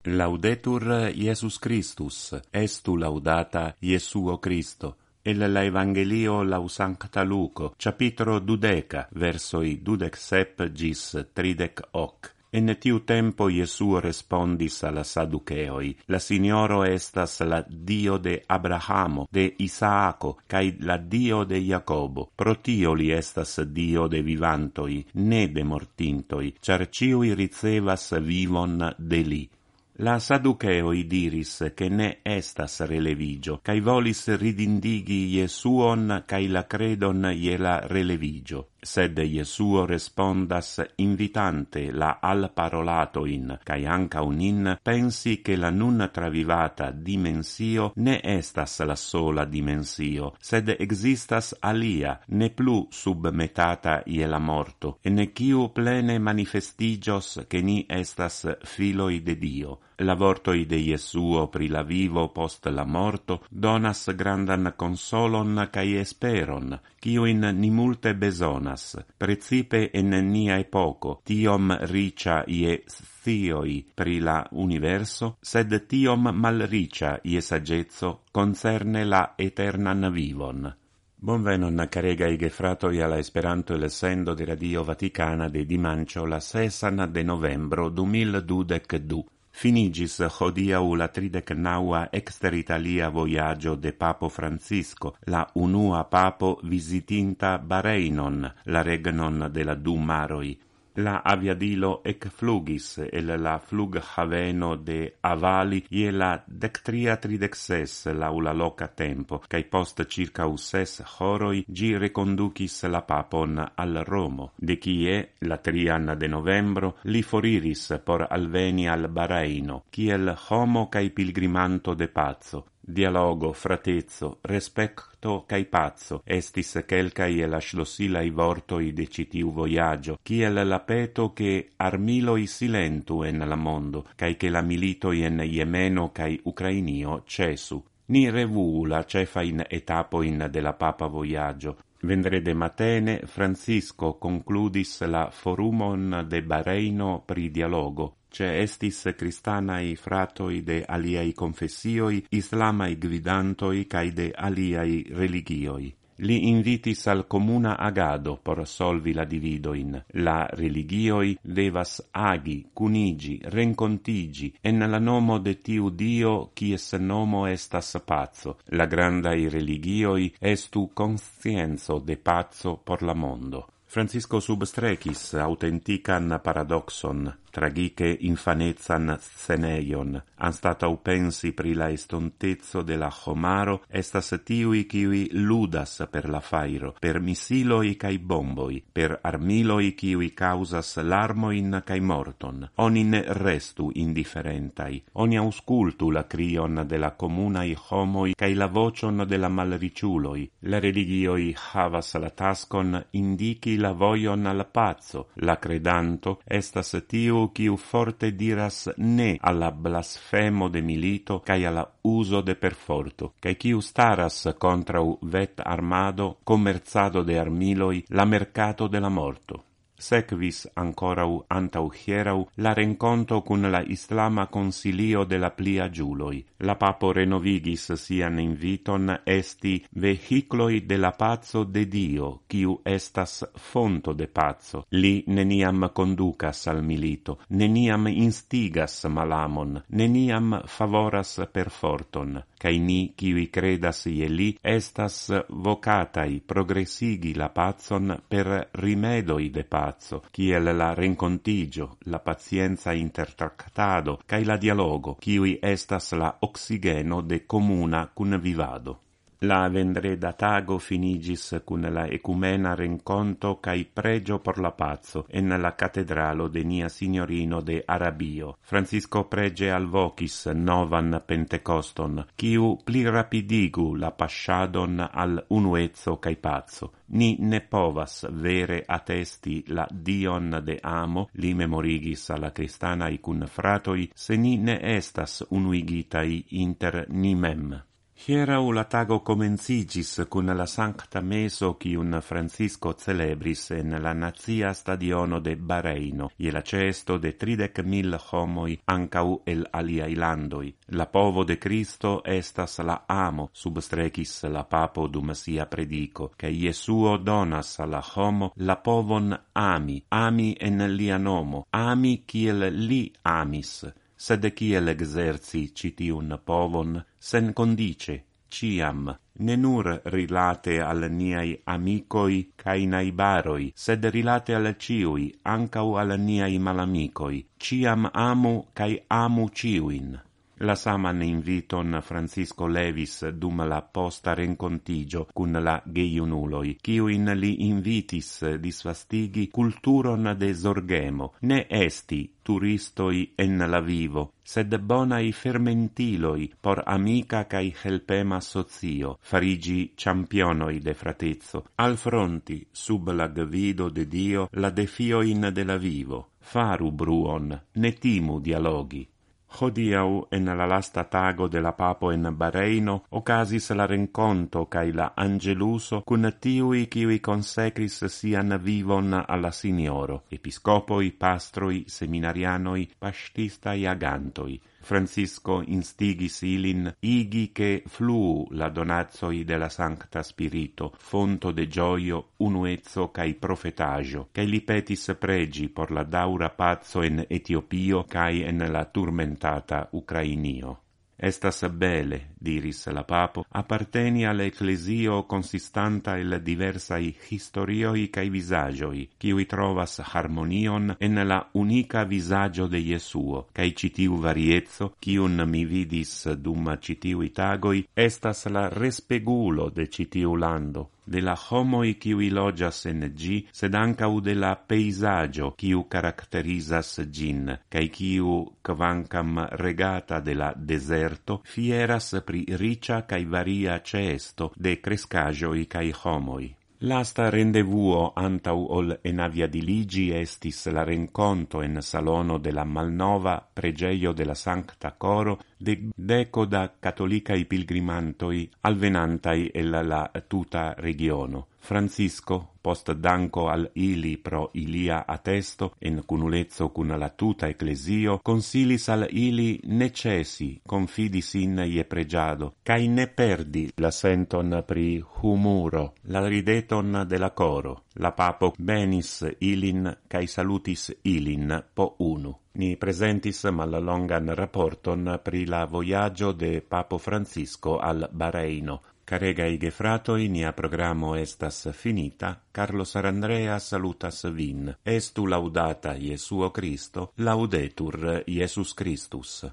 Laudetur Iesus Christus, estu laudata Iesuo Christo. El la Evangelio lau Sancta Luco, capitolo 12, versoi 27 gis 38. En tiu tempo Iesuo respondis alla Sadduceoi: La Signoro estas la Dio de Abrahamo, de Isaaco, cae la Dio de Jacobo. Pro tio li estas Dio de vivantoi, ne de mortintoi, char ciui ricevas vivon de li. La Sadduceoi diris che ne estas relevigio, cae volis ridindigi Iesuon cae la credon ie la relevigio. Sed Iesuo respondas invitante la al parolatoin, cae ancaun in pensi che la nun travivata dimensio ne estas la sola dimensio, sed existas alia, ne plu submetata ie la morto, en quiu plene manifestigios che ni estas filoi de Dio. La vortoi de Iesuo pri la vivo post la morto donas grandan consolon cae esperon, quiuin ni multe besonas, precipe en nia epoco, tiom ricia ie scioi pri la universo, sed tiom malricia ie sagezzo concerne la eternan vivon. Bonvenon caregai gefratoi alla Esperanto lessendo di Radio Vaticana de dimancio la 6 de novembro 2022. Finigis hodiau la 39 exter Italia voyaggio de Papo Francisco, la unua papo visitinta Bahreinon, la regnon de la du maroi. La aviadilo ecflugis el la flughaveno de Avali ie la 13:36 laula loca tempo, cae post circa 6 horoi gi reconducis la papon al Romo, de cie, la 3 de novembro, li foriris por alveni al Bahreino, kiel homo cae pilgrimanto de pazzo. Dialogo, fratezzo, respecto cae pazzo estis quelcae la schlosilai vortoi de citiu voyaggio, kiel la peto che armiloi silentu en la mondo, cae che la militoi en Yemeno cae Ucrainio cesu. Ni revuu la cefain etapoin de la papa voyaggio. Vendrede matene Francisco concludis la forumon de Bahreino pri dialogo, ce estis cristanai fratoi de aliai confessioi, islamai gvidantoi cae de aliai religioi. Li invitis al comuna agado por solvi la dividoin. La religioi devas agi, cunigi, rencontigi, en la nomo de tiu Dio, quies nomo estas pazzo. La grandai religioi estu conscienzo de pazzo por la mondo. Francisco substrecis autentican paradoxon, tragice infanezan sceneion, anstatau pensi pri la estontezzo de la homaro, estas tiui kiui ludas per la fairo, per missiloi cae bomboi, per armiloi kiui causas larmoin cae morton. Oni ne restu indifferentai, oni auscultu la crion de la comunai homoi cae la vocion de la malriciuloi. La religioi havas la taskon indici la voion al pazzo. La credanto estas tiu quiu forte diras ne alla blasfemo de milito cae alla uso de perforto, cae quiu staras contrau vet armado, commerzado de armiloi, la mercato de la morto. Sequis ancorau antau hierau la renconto cun la Islama Consilio de la plia giuloi. La papo renovigis sian inviton esti vehicloi de la pazzo de Dio, quiu estas fonto de pazzo. Li neniam conducas al milito, neniam instigas malamon, neniam favoras perforton, cae ni, quiui credas ie li, estas vocatai progressigi la pazzon per rimedoi de pazzo, kiel la rencontigio, la pazienza intertractado, cae la dialogo, quiui estas la oxigeno de comuna cun vivado. La vendreda tago finigis cun la ecumena renconto cae pregio por la pazzo en la catedralo de Nia Signorino de Arabio. Francisco prege alvocis novan Pentecoston, quiu pli rapidigu la pasciadon al unuezzo cae pazzo. Ni ne povas vere attesti la Dion de amo, li memorigis alla cristanai cun fratoi, se ni ne estas unuigitai inter ni mem. Hierau la tago comencigis cun la sancta meso quiun Francisco celebris en la nazia stadiono de Bareino, ie la cesto de 30.000 homoi ancau el aliai landoi. La povo de Cristo estas la amo, substrecis la papo dum sia predico, che Iesuo donas la homo la povon ami en lia nomo, ami kiel li amis, sed kiel exerci citiun povon, sen condice, ciam, ne nur rilate al niai amicoi cae naibaroi, sed rilate al ciui, ancau al niai malamicoi, ciam amu cae amu ciuin. La saman inviton Francisco levis dum la posta rencontigio cun la geiunuloi, ciuin li invitis disvastigi culturon de Zorgemo, ne esti turistoi en la vivo, sed bonai fermentiloi por amica cae helpema socio, farigi championoi de fratezzo, al fronti, sub la gvido de Dio, la defioin de la vivo. Faru bruon, ne timu dialogi. Hodiau en la lasta tago de la papo en Bareino ocasis la renconto cae la angeluso cun tiui kiui consecris sian vivon alla Signoro, episcopoi, pastroi, seminarianoi, pastistai agantoi. Francisco instigis ilin igi che fluu la donazoi de la Sancta Spirito, fonto de gioio, unuezzo cae profetagio, cae li petis pregi por la daura pazzo en Etiopio cae en la turmentata Ucrainio. Estas bele, diris la papo, apparteni al ecclesio consistanta el diversai historioi cae visagioi, ciui trovas harmonion en la unica visagio de Iesuo, cae citiu variezzo, cium mi vidis dum citiui tagoi, estas la respegulo de citiu lando, de la homoi ciui logias en gi, sed ancau de la peisagio ciu caracterizas gin, cae ciu, quancam regata de la deserto, fieras pri ricia cae varia cesto de crescagioi cae homoi. Lasta rendevuo antau ol enaviadiligi estis la renconto en salono de la malnova pregeio de la Sancta Coro de deco da catholicai pilgrimantoi alvenantai el la tuta regiono. Francisco, post danco al ili pro ilia attesto, en cunulezzo cun la tuta ecclesio, consilis al ili necesi confidis in ie pregiado, cae ne perdi la senton pri humuro, la rideton de la coro. La papo benis ilin cae salutis ilin po unu. Ni presentis mallongan raporton pri la voyaggio de Papo Francisco al Bareino. Caregai gefratoi, nia programo estas finita. Carlos Arandrea salutas vin. Estu laudata Iesuo Cristo, laudetur Iesus Christus.